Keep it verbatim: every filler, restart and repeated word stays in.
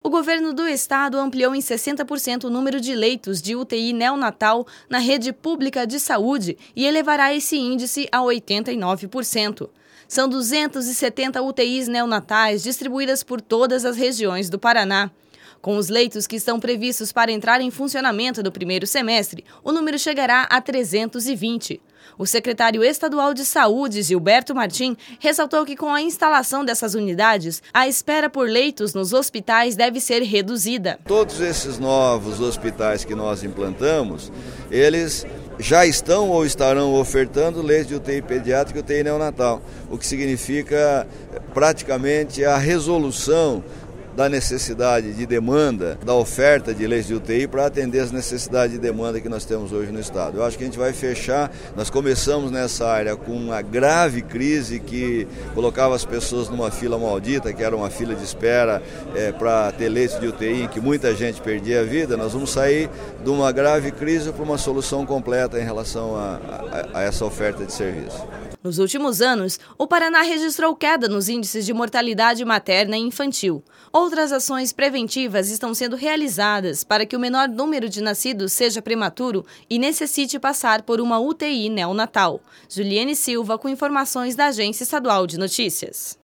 governo do estado ampliou em sessenta por cento o número de leitos de U T I neonatal na rede pública de saúde e elevará esse índice a oitenta e nove por cento. São duzentas e setenta U T Is neonatais distribuídas por todas as regiões do Paraná. Com os leitos que estão previstos para entrar em funcionamento no primeiro semestre, o número chegará a trezentos e vinte. O secretário estadual de Saúde, Gilberto Martim, ressaltou que com a instalação dessas unidades, a espera por leitos nos hospitais deve ser reduzida. Todos esses novos hospitais que nós implantamos, eles já estão ou estarão ofertando leitos de U T I pediátrica e U T I neonatal, o que significa praticamente a resolução da necessidade de demanda, da oferta de leitos de U T I para atender as necessidades de demanda que nós temos hoje no estado. Eu acho que a gente vai fechar, nós começamos nessa área com uma grave crise que colocava as pessoas numa fila maldita, que era uma fila de espera é, para ter leitos de U T I, em que muita gente perdia a vida. Nós vamos sair de uma grave crise para uma solução completa em relação a, a, a essa oferta de serviço. Nos últimos anos, o Paraná registrou queda nos índices de mortalidade materna e infantil. Outras ações preventivas estão sendo realizadas para que o menor número de nascidos seja prematuro e necessite passar por uma U T I neonatal. Juliane Silva, com informações da Agência Estadual de Notícias.